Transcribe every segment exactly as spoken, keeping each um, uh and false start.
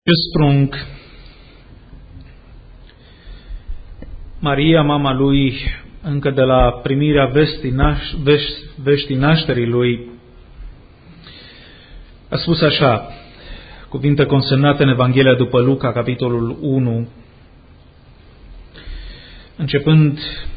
Acest prunc, Maria, mama lui, încă de la primirea vestii, naș- vești, veștii nașterii lui, a spus așa, cuvinte consemnate în Evanghelia după Luca, capitolul unu, începând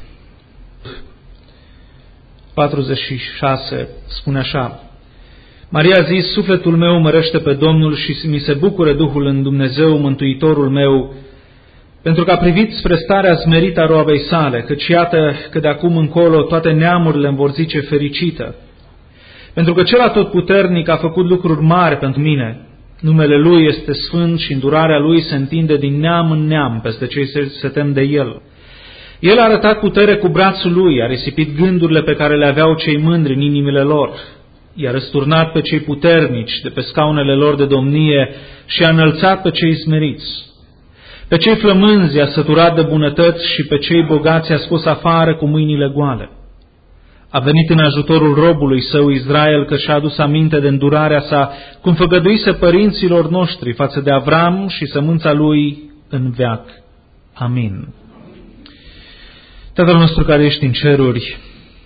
patruzeci și șase, spune așa: Maria a zis, sufletul meu mărește pe Domnul și mi se bucură Duhul în Dumnezeu, Mântuitorul meu, pentru că a privit spre starea smerită a roabei sale, căci iată că de acum încolo toate neamurile îmi vor zice fericită. Pentru că cel atotputernic a făcut lucruri mari pentru mine. Numele Lui este sfânt și îndurarea Lui se întinde din neam în neam peste cei ce se tem de El. El a arătat putere cu brațul Lui, a risipit gândurile pe care le aveau cei mândri în inimile lor. I-a răsturnat pe cei puternici de pe scaunele lor de domnie și a înălțat pe cei smeriți. Pe cei flămânzi i-a săturat de bunătăți și pe cei bogați i-a scos afară cu mâinile goale. A venit în ajutorul robului său Israel, că și-a adus aminte de îndurarea sa, cum făgăduise părinților noștri față de Avram și sămânța lui în veac. Amin. Tatăl nostru care ești în ceruri,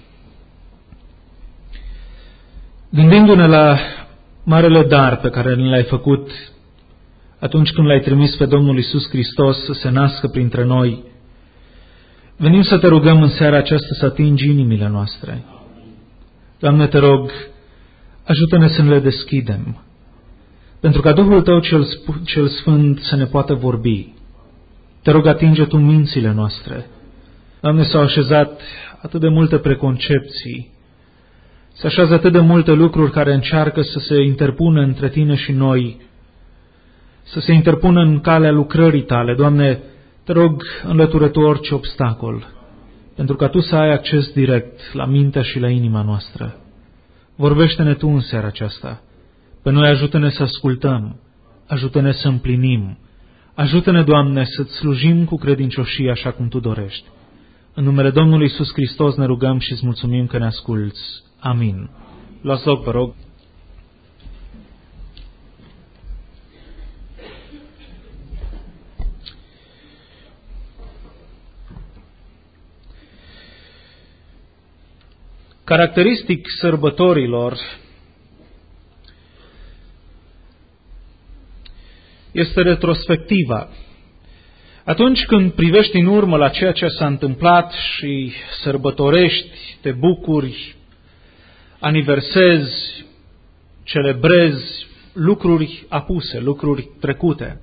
gândindu-ne la marele dar pe care ne l-ai făcut atunci când l-ai trimis pe Domnul Iisus Hristos să se nască printre noi, venim să te rugăm în seara aceasta să atingi inimile noastre. Doamne, te rog, ajută-ne să ne le deschidem, pentru ca Duhul Tău cel, cel Sfânt să ne poată vorbi. Te rog, atinge Tu mințile noastre. Doamne, s-au așezat atât de multe preconcepții, se așează atât de multe lucruri care încearcă să se interpună între Tine și noi, să se interpună în calea lucrării Tale. Doamne, te rog, înlătură Tu orice obstacol, pentru ca Tu să ai acces direct la mintea și la inima noastră. Vorbește-ne Tu în seara aceasta. Pe noi ajută-ne să ascultăm, ajută-ne să împlinim, ajută-ne, Doamne, să-Ți slujim cu credincioșie așa cum Tu dorești. În numele Domnului Iisus Hristos ne rugăm și îți mulțumim că ne asculți. Amin. Luați loc, vă rog. Caracteristic sărbătorilor este retrospectiva. Atunci când privești în urmă la ceea ce s-a întâmplat și sărbătorești, te bucuri, aniversezi, celebrezi lucruri apuse, lucruri trecute.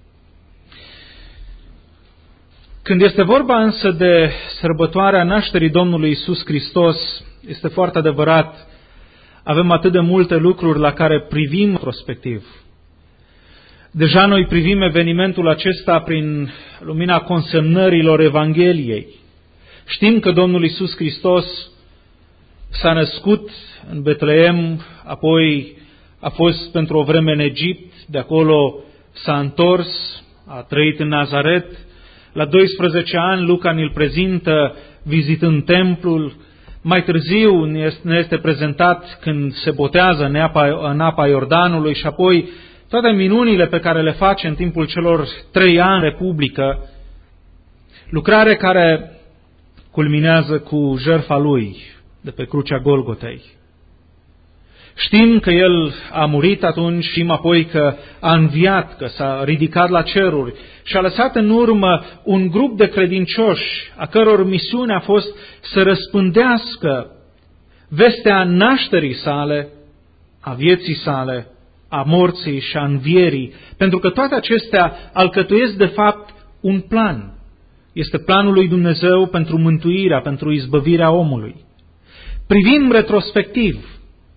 Când este vorba însă de sărbătoarea nașterii Domnului Iisus Hristos, este foarte adevărat, avem atât de multe lucruri la care privim retrospectiv. Deja noi privim evenimentul acesta prin lumina consemnărilor Evangheliei. Știm că Domnul Iisus Hristos s-a născut în Betleem, apoi a fost pentru o vreme în Egipt, de acolo s-a întors, a trăit în Nazaret. La doisprezece ani Luca ne-l prezintă vizitând templul. Mai târziu ne este prezentat când se botează în apa, în apa Iordanului și apoi toate minunile pe care le face în timpul celor trei ani Republică, lucrare care culminează cu jertfa Lui de pe crucea Golgotei. Știm că El a murit atunci, știm apoi că a înviat, că s-a ridicat la ceruri și a lăsat în urmă un grup de credincioși, a căror misiune a fost să răspândească vestea nașterii sale, a vieții sale, a morții și a învierii, pentru că toate acestea alcătuiesc de fapt un plan. Este planul lui Dumnezeu pentru mântuirea, pentru izbăvirea omului. Privim retrospectiv,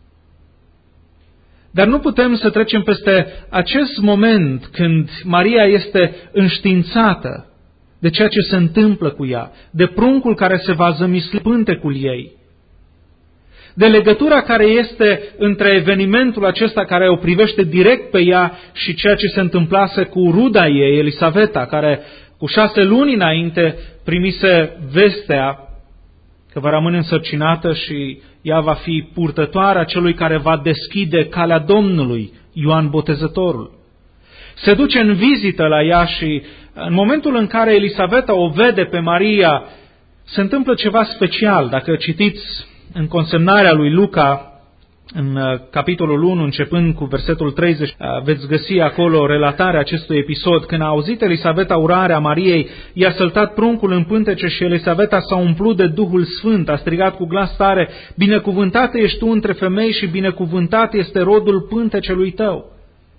dar nu putem să trecem peste acest moment când Maria este înștiințată de ceea ce se întâmplă cu ea, de pruncul care se va zămisli pântecul ei, de legătura care este între evenimentul acesta care o privește direct pe ea și ceea ce se întâmplase cu ruda ei, Elisaveta, care cu șase luni înainte primise vestea că va rămâne însărcinată și ea va fi purtătoarea celui care va deschide calea Domnului, Ioan Botezătorul. se duce în vizită la ea și în momentul în care Elisaveta o vede pe Maria, se întâmplă ceva special. Dacă citiți în consemnarea lui Luca, în capitolul unu, începând cu versetul treizeci, veți găsi acolo relatarea acestui episod. Când a auzit Elisaveta urarea Mariei, i-a săltat pruncul în pântece și Elisaveta s-a umplut de Duhul Sfânt, a strigat cu glas tare: binecuvântată ești tu între femei și binecuvântat este rodul pântecelui tău.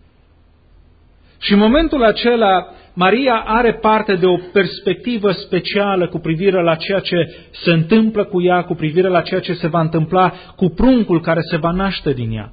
Și în momentul acela, Maria are parte de o perspectivă specială cu privire la ceea ce se întâmplă cu ea, cu privire la ceea ce se va întâmpla cu pruncul care se va naște din ea.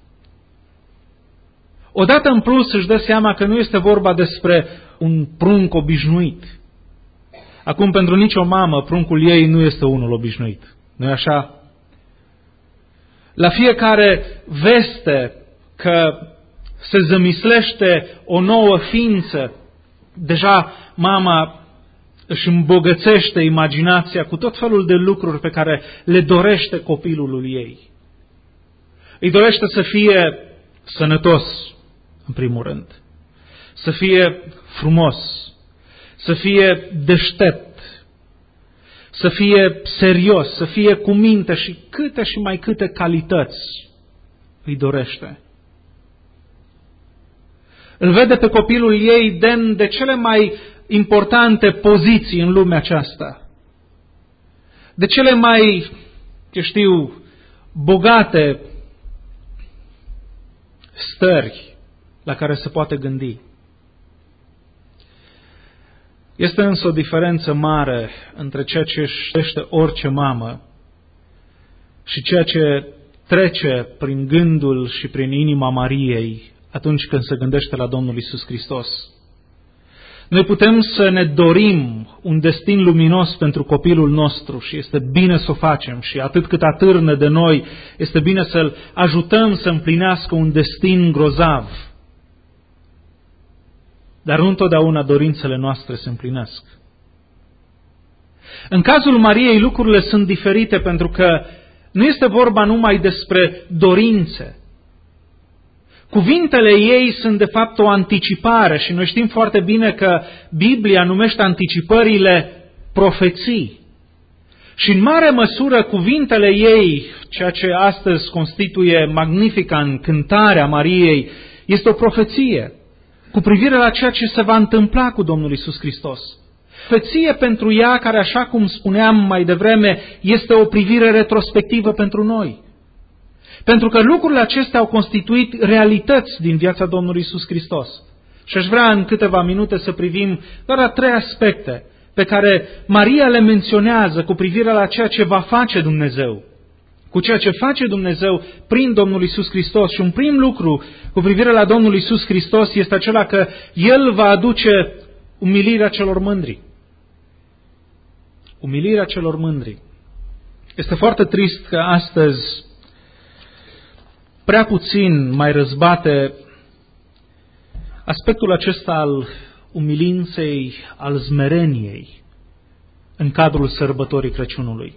Odată în plus își dă seama că nu este vorba despre un prunc obișnuit. Acum, pentru nicio mamă, pruncul ei nu este unul obișnuit. Nu-i așa? La fiecare veste că se zămislește o nouă ființă, deja mama își îmbogățește imaginația cu tot felul de lucruri pe care le dorește copilului ei. Îi dorește să fie sănătos, în primul rând, să fie frumos, să fie deștept, să fie serios, să fie cu minte și câte și mai câte calități îi dorește. Îl vede pe copilul ei demn de cele mai importante poziții în lumea aceasta, de cele mai, ce știu, bogate stări la care se poate gândi. Este însă o diferență mare între ceea ce își dorește orice mamă și ceea ce trece prin gândul și prin inima Mariei atunci când se gândește la Domnul Iisus Hristos. Noi putem să ne dorim un destin luminos pentru copilul nostru și este bine să o facem și atât cât atârnă de noi, este bine să-l ajutăm să împlinească un destin grozav. Dar nu întotdeauna dorințele noastre se împlinesc. În cazul Mariei lucrurile sunt diferite pentru că nu este vorba numai despre dorințe. Cuvintele ei sunt de fapt o anticipare și noi știm foarte bine că Biblia numește anticipările profeții. Și în mare măsură cuvintele ei, ceea ce astăzi constituie magnifica în cântarea Mariei, este o profeție cu privire la ceea ce se va întâmpla cu Domnul Iisus Hristos. Profeție pentru ea care, așa cum spuneam mai devreme, este o privire retrospectivă pentru noi. Pentru că lucrurile acestea au constituit realități din viața Domnului Iisus Hristos. Și aș vrea în câteva minute să privim doar la trei aspecte pe care Maria le menționează cu privire la ceea ce va face Dumnezeu. Cu ceea ce face Dumnezeu prin Domnul Iisus Hristos. Și un prim lucru cu privire la Domnul Iisus Hristos este acela că El va aduce umilirea celor mândri. Umilirea celor mândri. Este foarte trist că astăzi prea puțin mai răzbate aspectul acesta al umilinței, al smereniei în cadrul sărbătorii Crăciunului.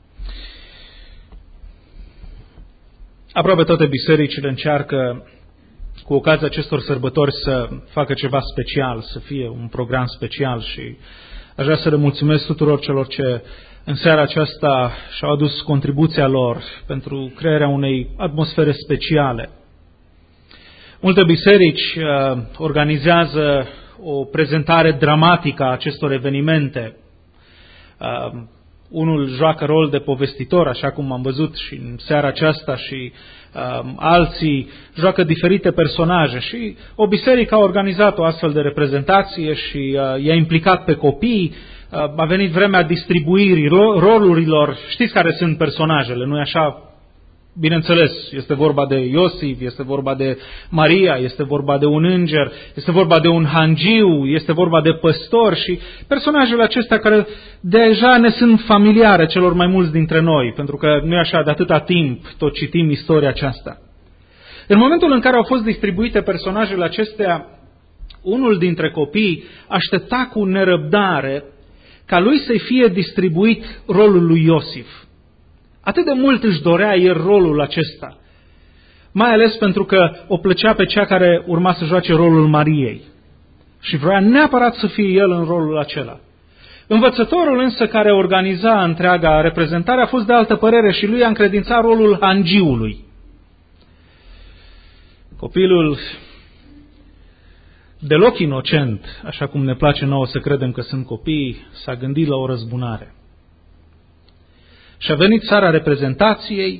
Aproape toate bisericile încearcă cu ocazia acestor sărbători să facă ceva special, să fie un program special și aș vrea să le mulțumesc tuturor celor ce în seara aceasta și-au adus contribuția lor pentru crearea unei atmosfere speciale. Multe biserici uh, organizează o prezentare dramatică a acestor evenimente. Uh, unul joacă rol de povestitor, așa cum am văzut și în seara aceasta, și uh, alții joacă diferite personaje. Și o biserică a organizat o astfel de reprezentație și uh, i-a implicat pe copii. Uh, a venit vremea distribuirii rolurilor. Știți care sunt personajele, nu-i așa? Bineînțeles, este vorba de Iosif, este vorba de Maria, este vorba de un înger, este vorba de un hangiu, este vorba de păstor și personajele acestea care deja ne sunt familiare celor mai mulți dintre noi, pentru că nu e așa, de atâta timp tot citim istoria aceasta. În momentul în care au fost distribuite personajele acestea, unul dintre copii aștepta cu nerăbdare ca lui să-i fie distribuit rolul lui Iosif. Atât de mult își dorea el rolul acesta. mai ales pentru că o plăcea pe cea care urma să joace rolul Mariei și vrea neapărat să fie el în rolul acela. Învățătorul însă care organiza întreaga reprezentare a fost de altă părere și lui a încredințat rolul hangiului. Copilul, deloc inocent, așa cum ne place nouă să credem că sunt copii, s-a gândit la o răzbunare. Și a venit seara reprezentației,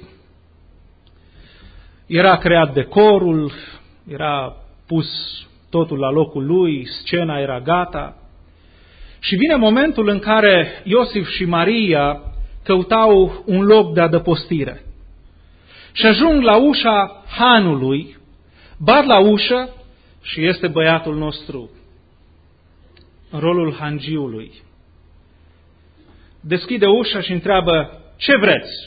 era creat decorul, era pus totul la locul lui, scena era gata. Și vine momentul în care Iosif și Maria căutau un loc de adăpostire. Și ajung la ușa hanului, bat la ușă și este băiatul nostru în rolul hangiului. Deschide ușa și întreabă: ce vreți?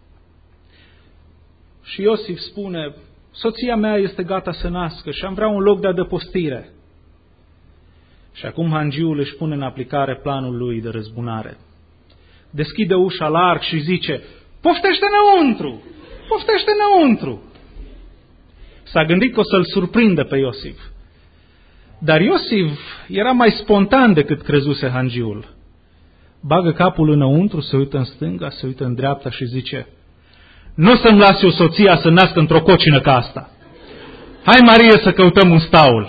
Și Iosif spune: soția mea este gata să nască și am vrea un loc de adăpostire. Și acum hangiul își pune în aplicare planul lui de răzbunare. Deschide ușa larg și zice: poftește înăuntru! Poftește înăuntru! S-a gândit că o să-l surprindă pe Iosif. Dar Iosif era mai spontan decât crezuse hangiul. Bagă capul înăuntru, se uită în stânga, se uită în dreapta și zice: nu să-mi las eu soția să nască într-o cocină ca asta. Hai, Marie, să căutăm un staul.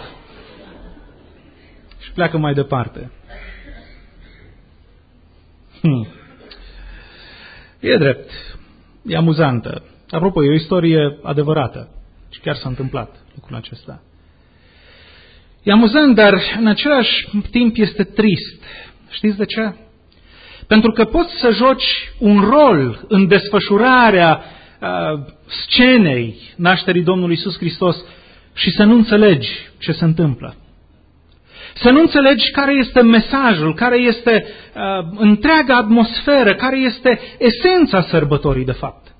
Și pleacă mai departe. Hmm. E drept, e amuzantă. Apropo, e o istorie adevărată și chiar s-a întâmplat lucrul acesta. E amuzant, dar în același timp este trist. Știți de ce? Pentru că poți să joci un rol în desfășurarea uh, scenei nașterii Domnului Iisus Hristos și să nu înțelegi ce se întâmplă. Să nu înțelegi care este mesajul, care este uh, întreaga atmosferă, care este esența sărbătorii de fapt.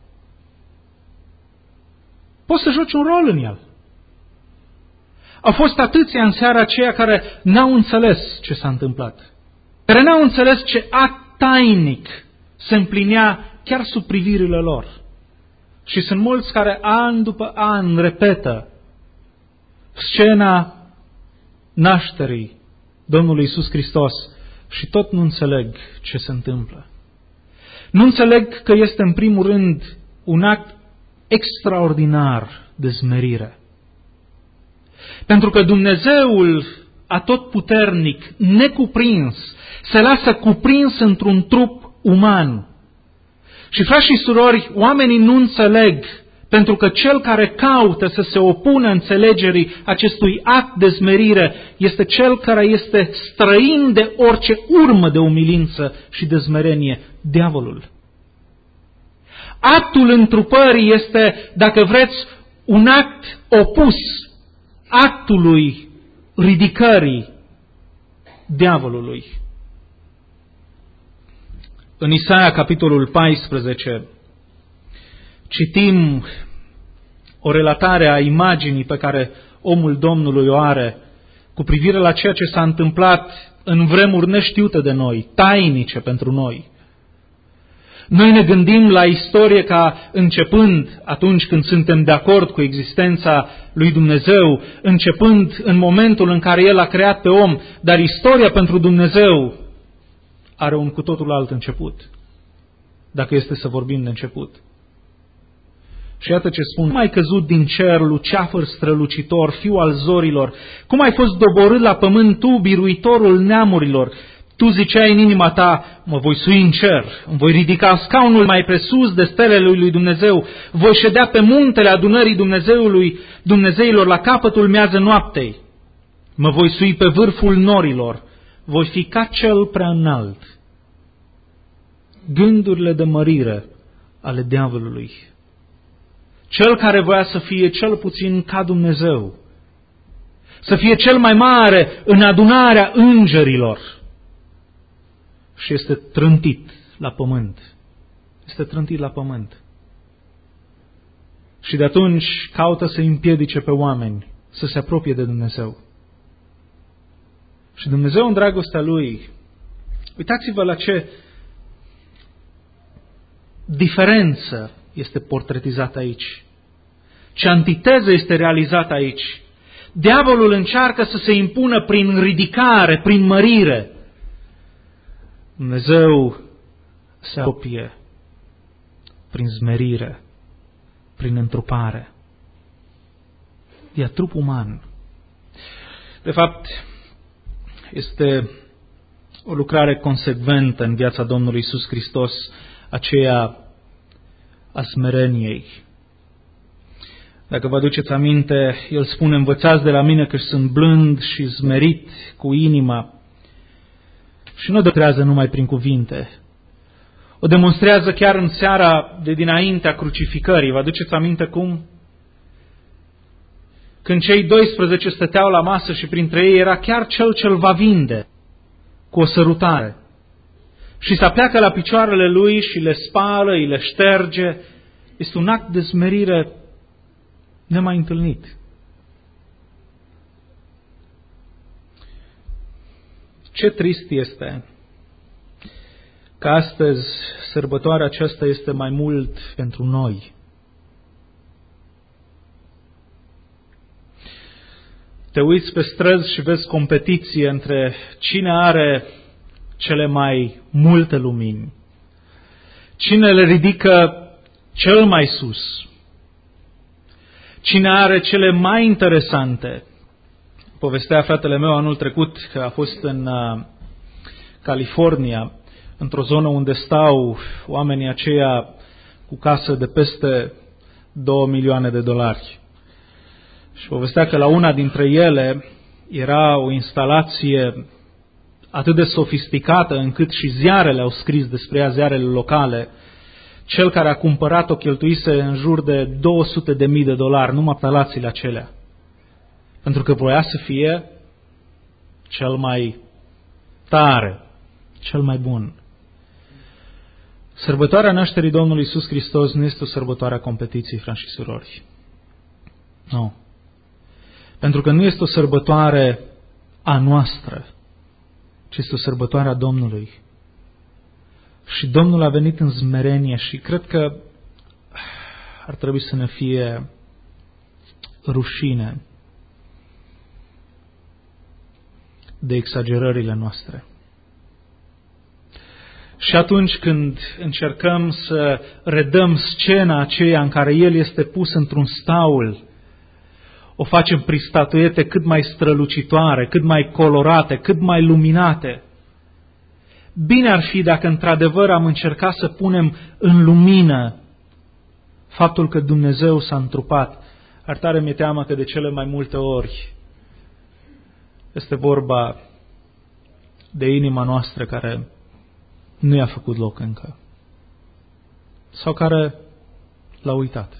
Poți să joci un rol în el. Au fost atâția în seara aceea care n-au înțeles ce s-a întâmplat, care n-au înțeles ce act tainic se împlinea chiar sub privirile lor. Și sunt mulți care an după an repetă scena nașterii Domnului Iisus Hristos și tot nu înțeleg ce se întâmplă. Nu înțeleg că este în primul rând un act extraordinar de smerire. Pentru că Dumnezeul atotputernic, necuprins, se lasă cuprins într-un trup uman. Și, frați și surori, oamenii nu înțeleg, pentru că cel care caută să se opună înțelegerii acestui act de smerire este cel care este străin de orice urmă de umilință și de smerenie, diavolul. Actul întrupării este, dacă vreți, un act opus actului ridicării diavolului. În Isaia, capitolul paisprezece, citim o relatare a imaginii pe care omul Domnului o are cu privire la ceea ce s-a întâmplat în vremuri neștiute de noi, tainice pentru noi. Noi ne gândim la istorie ca începând atunci când suntem de acord cu existența lui Dumnezeu, începând în momentul în care El a creat pe om, dar istoria pentru Dumnezeu are un cu totul alt început, dacă este să vorbim de început. Și iată ce spun: cum ai căzut din cer, luceafăr strălucitor, fiu al zorilor, cum ai fost doborât la pământ tu, biruitorul neamurilor. Tu ziceai în inima ta: mă voi sui în cer, îmi voi ridica scaunul mai presus de stelele lui Dumnezeu, voi ședea pe muntele adunării Dumnezeului, Dumnezeilor la capătul miază noaptei, mă voi sui pe vârful norilor, voi fi ca cel prea înalt. Gândurile de mărire ale diavolului. Cel care voia să fie cel puțin ca Dumnezeu, să fie cel mai mare în adunarea îngerilor, și este trântit la pământ. Este trântit la pământ. Și de atunci caută să împiedice pe oameni să se apropie de Dumnezeu. Și Dumnezeu, în dragostea Lui, uitați-vă la ce diferență este portretizată aici. Ce antiteză este realizată aici? Diavolul încearcă să se impună prin ridicare, prin mărire. Dumnezeu se apropie prin zmerire, prin întrupare. E trup uman. De fapt, este o lucrare consecventă în viața Domnului Iisus Hristos, aceea a smereniei. Dacă vă aduceți aminte, El spune, învățați de la mine că sunt blând și smerit cu inima. Și nu o demonstrează numai prin cuvinte. O demonstrează chiar în seara de dinaintea crucificării. Vă aduceți aminte cum? Când cei doisprezece stăteau la masă și printre ei era chiar cel ce-l va vinde cu o sărutare. Și se apleacă la picioarele lui și le spală, îi le șterge. Este un act de smerire nemai întâlnit. Ce trist este că astăzi sărbătoarea aceasta este mai mult pentru noi. Te uiți pe străzi și vezi competiție între cine are cele mai multe lumini, cine le ridică cel mai sus, cine are cele mai interesante. Povestea fratele meu anul trecut că a fost în California, într-o zonă unde stau oamenii aceia cu casă de peste două milioane de dolari. Și povestea că la una dintre ele era o instalație atât de sofisticată încât și ziarele au scris despre ea, ziarele locale. Cel care a cumpărat-o cheltuise în jur de două sute de mii de dolari, numai instalațiile acelea. Pentru că voia să fie cel mai tare, cel mai bun. Sărbătoarea nașterii Domnului Iisus Hristos nu este o sărbătoare a competiției, frați și surori. Nu. Pentru că nu este o sărbătoare a noastră, ci este o sărbătoare a Domnului. Și Domnul a venit în smerenie și cred că ar trebui să ne fie rușine de exagerările noastre. Și atunci când încercăm să redăm scena aceea în care El este pus într-un staul, o facem prin statuete cât mai strălucitoare, cât mai colorate, cât mai luminate. Bine ar fi dacă într-adevăr am încercat să punem în lumină faptul că Dumnezeu s-a întrupat. Ar tare mi-e teamă că de cele mai multe ori este vorba de inima noastră care nu i-a făcut loc încă. Sau care l-a uitat.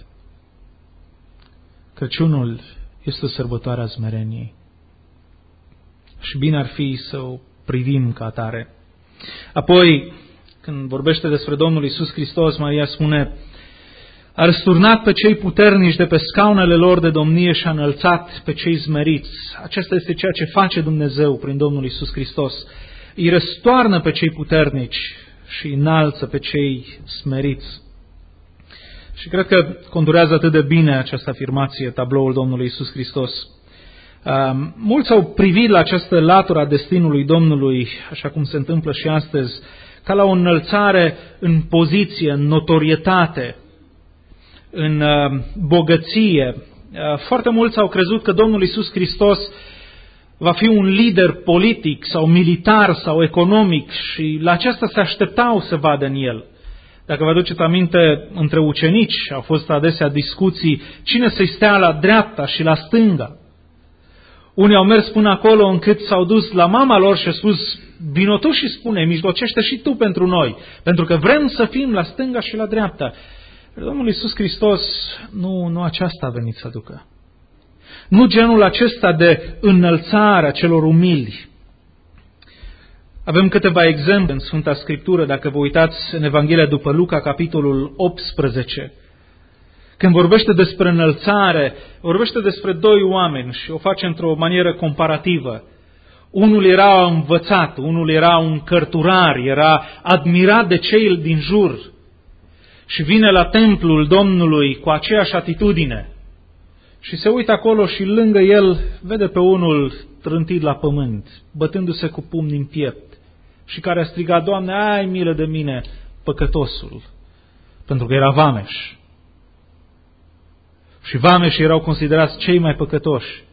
Crăciunul este o sărbătoare a smereniei. Și bine ar fi să o privim ca atare. Apoi, când vorbește despre Domnul Iisus Hristos, Maria spune: a răsturnat pe cei puternici de pe scaunele lor de domnie și a înălțat pe cei smeriți. Acesta este ceea ce face Dumnezeu prin Domnul Iisus Hristos. Îi răstoarnă pe cei puternici și înalță pe cei smeriți. Și cred că conturează atât de bine această afirmație tabloul Domnului Iisus Hristos. Mulți au privit la această latură a destinului Domnului, așa cum se întâmplă și astăzi, ca la o înălțare în poziție, în notorietate, în bogăție. Foarte mulți au crezut că Domnul Iisus Hristos va fi un lider politic sau militar sau economic și la aceasta se așteptau să vadă în El. Dacă vă aduceți aminte, între ucenici au fost adesea discuții cine să-i stea la dreapta și la stânga. Unii au mers până acolo încât s-au dus la mama lor și au spus: vino tu și spune, mijlocește și tu pentru noi, pentru că vrem să fim la stânga și la dreapta. Domnul Iisus Hristos nu, nu aceasta a venit să aducă. Nu genul acesta de înălțare a celor umili. Avem câteva exemple în Sfânta Scriptură, dacă vă uitați în Evanghelia după Luca, capitolul optsprezece. Când vorbește despre înălțare, vorbește despre doi oameni și o face într-o manieră comparativă. Unul era învățat, unul era un cărturar, era admirat de cei din jur și vine la templul Domnului cu aceeași atitudine. Și se uită acolo și lângă el vede pe unul trântit la pământ, bătându-se cu pumnii în piept și care a strigat: Doamne, ai milă de mine, păcătosul, pentru că era vameș. Și vameșii erau considerați cei mai păcătoși.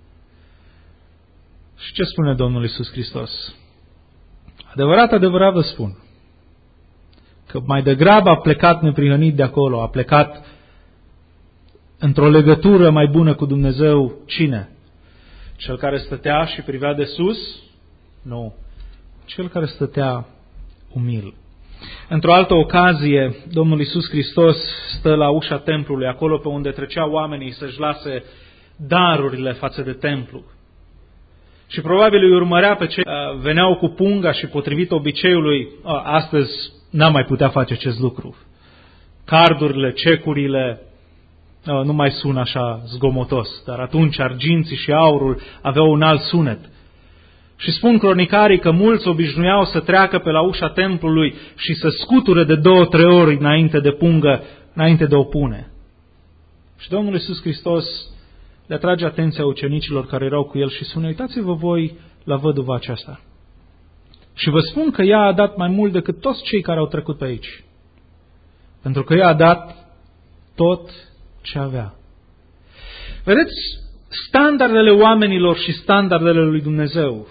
Și ce spune Domnul Iisus Hristos? Adevărat, adevărat vă spun că mai degrabă a plecat neprihănit de acolo, a plecat într-o legătură mai bună cu Dumnezeu. Cine? Cel care stătea și privea de sus? Nu. Cel care stătea umil. Într-o altă ocazie, Domnul Iisus Hristos stă la ușa templului, acolo pe unde treceau oamenii să-și lase darurile față de templu. Și probabil îi urmărea pe cei care veneau cu punga și, potrivit obiceiului, astăzi n-am mai putea face acest lucru. Cardurile, cecurile nu mai sună așa zgomotos, dar atunci arginții și aurul aveau un alt sunet. Și spun cronicarii că mulți obișnuiau să treacă pe la ușa templului și să scuture de două, trei ori înainte de pungă, înainte de o pune. Și Domnul Iisus Hristos le atrage atenția ucenicilor care erau cu el și spune: uitați-vă voi la văduva aceasta. Și vă spun că ea a dat mai mult decât toți cei care au trecut pe aici. Pentru că ea a dat tot ce avea. Vedeți, standardele oamenilor și standardele lui Dumnezeu.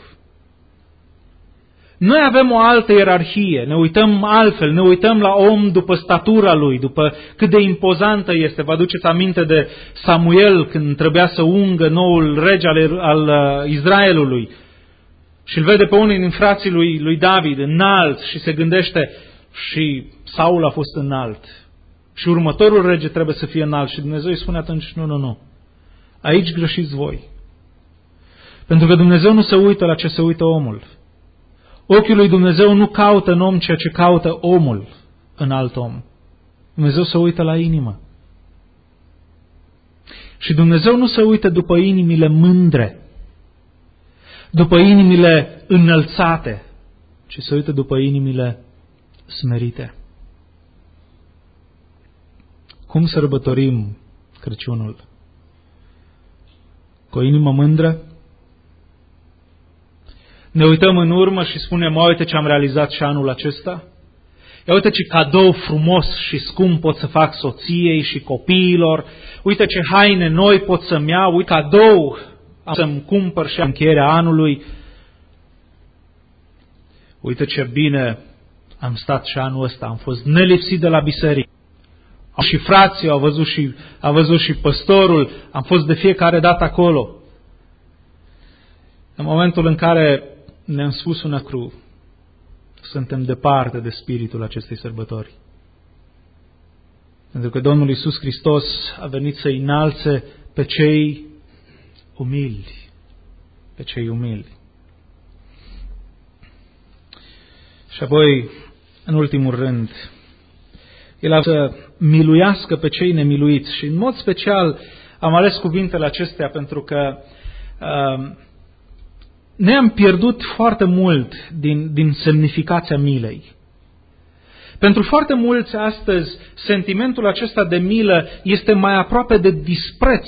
Noi avem o altă ierarhie, ne uităm altfel, ne uităm la om după statura lui, după cât de impozantă este. Vă aduceți aminte de Samuel când trebuia să ungă noul rege al, al Israelului și îl vede pe unul din frații lui, lui David înalt și se gândește: și Saul a fost înalt și următorul rege trebuie să fie înalt. Și Dumnezeu îi spune atunci: nu, nu, nu, aici greșiți voi. Pentru că Dumnezeu nu se uită la ce se uită omul. Ochiul lui Dumnezeu nu caută în om ceea ce caută omul în alt om. Dumnezeu se uită la inimă. Și Dumnezeu nu se uită după inimile mândre, după inimile înălțate, ci se uită după inimile smerite. Cum sărbătorim Crăciunul? Cu o inimă mândră? Ne uităm în urmă și spunem: mă, uite ce am realizat și anul acesta. Ia uite ce cadou frumos și scump pot să fac soției și copiilor. Uite ce haine noi pot să-mi iau. Uite cadou să-mi cumpăr și încheierea anului. Uite ce bine am stat și anul ăsta. Am fost nelipsit de la biserică. Și frații au văzut și, a văzut și păstorul. Am fost de fiecare dată acolo. În momentul în care ne-am spus una cru, suntem departe de spiritul acestei sărbători. Pentru că Domnul Iisus Hristos a venit să înalțe pe cei umili, pe cei umili. Și apoi, în ultimul rând, El a să miluiască pe cei nemiluiți. Și în mod special am ales cuvintele acestea pentru că uh, ne-am pierdut foarte mult din, din semnificația milei. Pentru foarte mulți astăzi, sentimentul acesta de milă este mai aproape de dispreț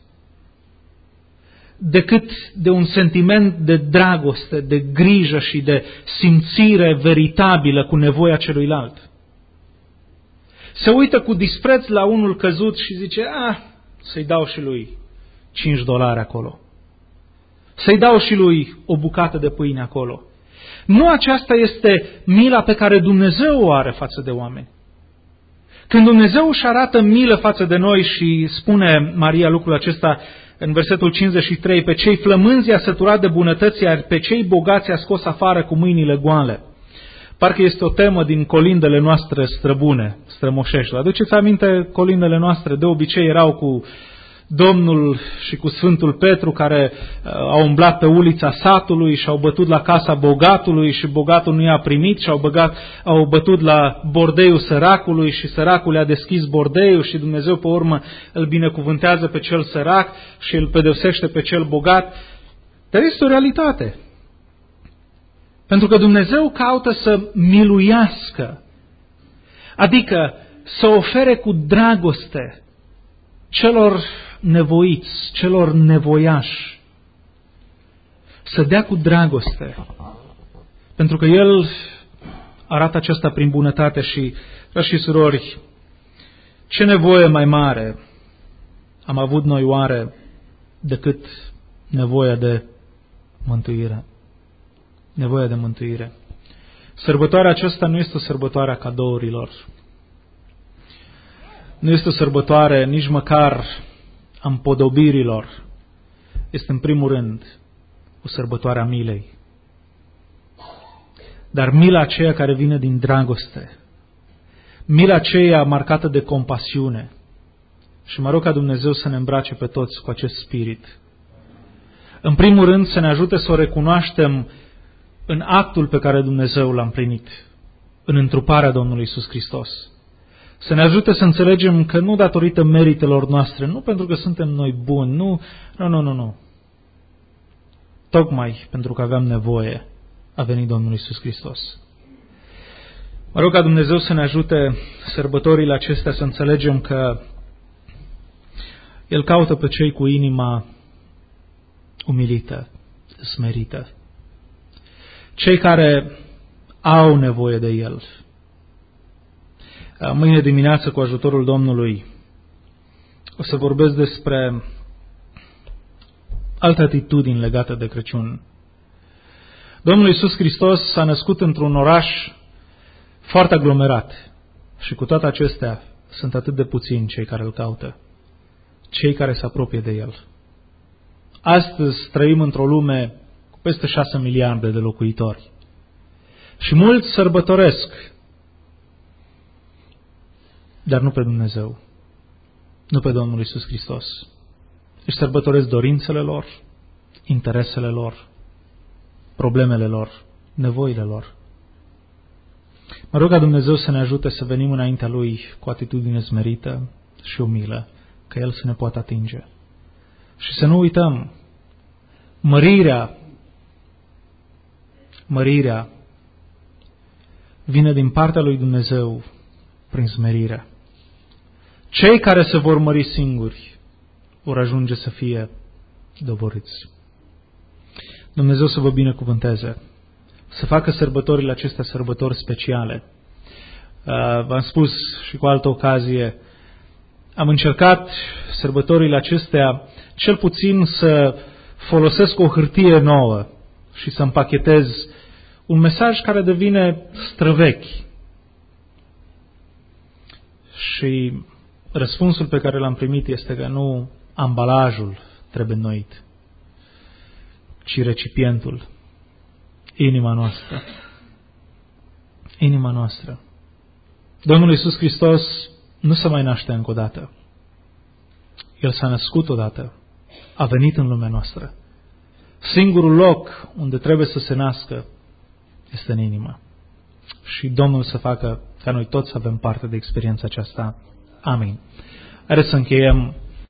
decât de un sentiment de dragoste, de grijă și de simțire veritabilă cu nevoia celuilalt. Se uită cu dispreț la unul căzut și zice: ah, să-i dau și lui cinci dolari acolo. Să-i dau și lui o bucată de pâine acolo. Nu aceasta este mila pe care Dumnezeu o are față de oameni. Când Dumnezeu își arată milă față de noi și spune Maria lucrul acesta în versetul cincizeci și trei: pe cei flămânzi i-a săturat de bunătăți, iar pe cei bogați i-a scos afară cu mâinile goale. Parcă este o temă din colindele noastre străbune, strămoșești. Aduceți aminte, colindele noastre de obicei erau cu Domnul și cu Sfântul Petru care uh, au umblat pe ulița satului și au bătut la casa bogatului și bogatul nu i-a primit și au, băgat, au bătut la bordeiul săracului și săracul i-a deschis bordeiul și Dumnezeu pe urmă îl binecuvântează pe cel sărac și îl pedepsește pe cel bogat. Dar este o realitate. Pentru că Dumnezeu caută să miluiască, adică să ofere cu dragoste celor nevoiți, celor nevoiași, să dea cu dragoste. Pentru că El arată aceasta prin bunătate și, frați și surori, ce nevoie mai mare am avut noi oare decât nevoia de mântuire? Nevoia de mântuire. Sărbătoarea aceasta nu este o sărbătoare a cadourilor. Nu este o sărbătoare nici măcar a împodobirilor. Este în primul rând o sărbătoare a milei. Dar mila aceea care vine din dragoste. Mila aceea marcată de compasiune. Și mă rog ca Dumnezeu să ne îmbrace pe toți cu acest spirit. În primul rând să ne ajute să o recunoaștem în actul pe care Dumnezeu l-a împlinit, în întruparea Domnului Iisus Hristos. Să ne ajute să înțelegem că nu datorită meritelor noastre, nu pentru că suntem noi buni, nu, nu, nu, nu, nu. Tocmai pentru că aveam nevoie, a venit Domnul Iisus Hristos. Mă rog ca Dumnezeu să ne ajute sărbătorile acestea să înțelegem că El caută pe cei cu inima umilită, smerită. Cei care au nevoie de El. Mâine dimineață, cu ajutorul Domnului, o să vorbesc despre alte atitudini legate de Crăciun. Domnul Iisus Hristos s-a născut într-un oraș foarte aglomerat și cu toate acestea sunt atât de puțini cei care îl caută, cei care se apropie de El. Astăzi trăim într-o lume cu peste șase miliarde de locuitori și mulți sărbătoresc, dar nu pe Dumnezeu, nu pe Domnul Iisus Hristos. Își sărbătoresc dorințele lor, interesele lor, problemele lor, nevoile lor. Mă rog ca Dumnezeu să ne ajute să venim înaintea Lui cu atitudine smerită și umilă, că El să ne poată atinge. Și să nu uităm, mărirea, mărirea vine din partea lui Dumnezeu prin smerire. Cei care se vor mări singuri vor ajunge să fie doborâți. Dumnezeu să vă binecuvânteze, să facă sărbătorile acestea sărbători speciale. V-am spus și cu altă ocazie, am încercat sărbătorile acestea cel puțin să folosesc o hârtie nouă și să împachetez un mesaj care devine străvechi. Și răspunsul pe care l-am primit este că nu ambalajul trebuie înnoit, ci recipientul, inima noastră. Inima noastră. Domnul Iisus Hristos nu se mai naște încă o dată. El s-a născut odată, a venit în lumea noastră. Singurul loc unde trebuie să se nască este în inimă. Și Domnul să facă ca noi toți să avem parte de experiența aceasta. Amin. Haideți să încheiem